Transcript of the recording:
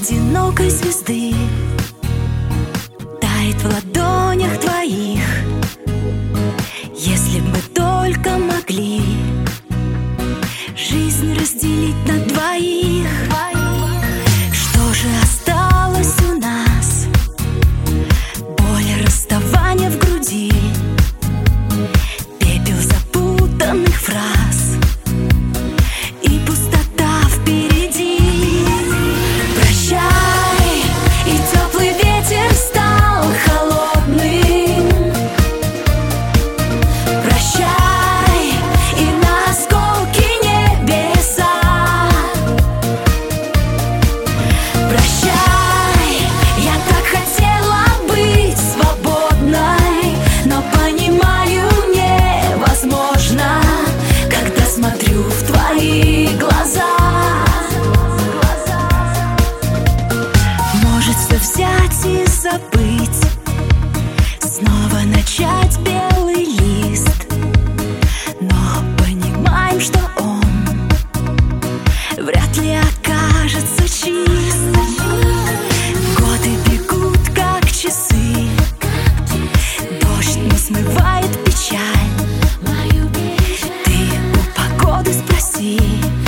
одинокой звезды тает в ладонях твоих. Если б мы только могли жизнь разделить на двоих. Что же осталось у нас? Боль расставания в груди, пепел запутанных фраз и пустота впереди. Прощай, и теплый ветер стал холодным. Прощай, и на осколки небеса. Прощай, я так хотела быть свободной, но понимаю, невозможно, когда смотрю в твои глаза. Может все взять и забыть, снова начать белый лист, но понимаем, что он вряд ли окажется чист. Годы бегут, как часы, дождь не смывает печаль. Ты у погоды спроси,